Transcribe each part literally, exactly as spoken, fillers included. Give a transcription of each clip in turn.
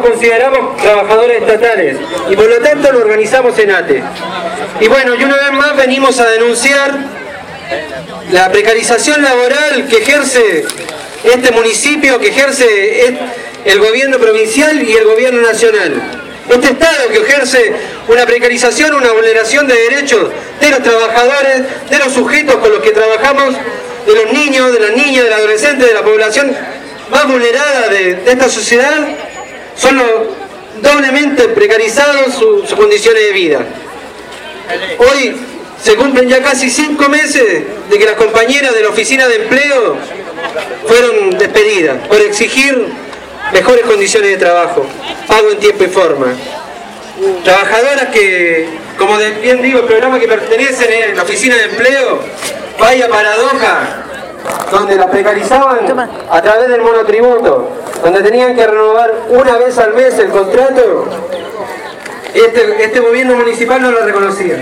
consideramos trabajadores estatales y por lo tanto lo organizamos en A T E. Y bueno, y una vez más venimos a denunciar la precarización laboral que ejerce este municipio, que ejerce el gobierno provincial y el gobierno nacional. Este Estado que ejerce una precarización, una vulneración de derechos de los trabajadores, de los sujetos con los que trabajamos, de los niños, de las niñas, de los adolescentes, de la población más vulnerada de, de esta sociedad, son los doblemente precarizados sus su condiciones de vida. Hoy se cumplen ya casi cinco meses de que las compañeras de la oficina de empleo fueron despedidas por exigir mejores condiciones de trabajo, pago en tiempo y forma. Trabajadoras que, como bien digo, el programa que pertenecen en la oficina de empleo, vaya paradoja, donde la precarizaban a través del monotributo, donde tenían que renovar una vez al mes el contrato, este, este gobierno municipal no lo reconocía.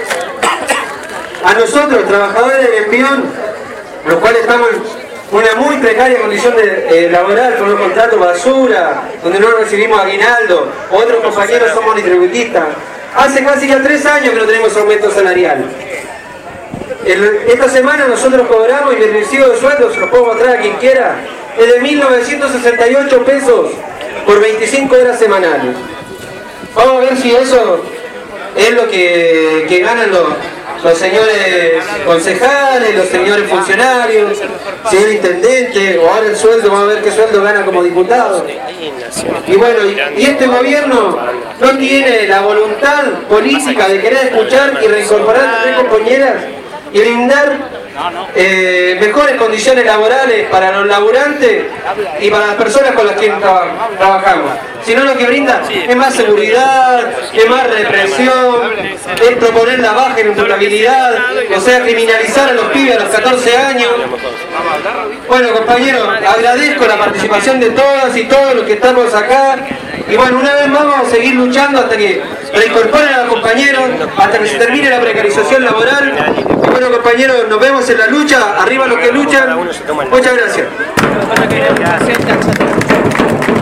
A nosotros, trabajadores del envión, los cuales estamos en una muy precaria condición de, eh, laboral, con un contrato basura, donde no recibimos aguinaldo, otros compañeros somos monotributistas, hace casi ya tres años que no tenemos aumento salarial. El, esta semana nosotros cobramos y mi recibo de sueldo, se los puedo mostrar a quien quiera, es de mil novecientos sesenta y ocho pesos por veinticinco horas semanales. Vamos a ver si eso es lo que, que ganan los, los señores concejales, los señores funcionarios, si es el intendente, o ahora el sueldo, vamos a ver qué sueldo gana como diputado. Y bueno, y, y este gobierno no tiene la voluntad política de querer escuchar y reincorporar a tres compañeras y brindar eh, mejores condiciones laborales para los laburantes y para las personas con las que traba, trabajamos. Sino lo que brinda es más seguridad, es más represión, es proponer la baja en imputabilidad, o sea, criminalizar a los pibes a los catorce años. Bueno, compañeros, agradezco la participación de todas y todos los que estamos acá. Y bueno, una vez más vamos a seguir luchando hasta que reincorporen a los compañeros, hasta que se termine la precarización laboral. Y bueno, compañeros, nos vemos en la lucha, arriba los que luchan. Muchas gracias.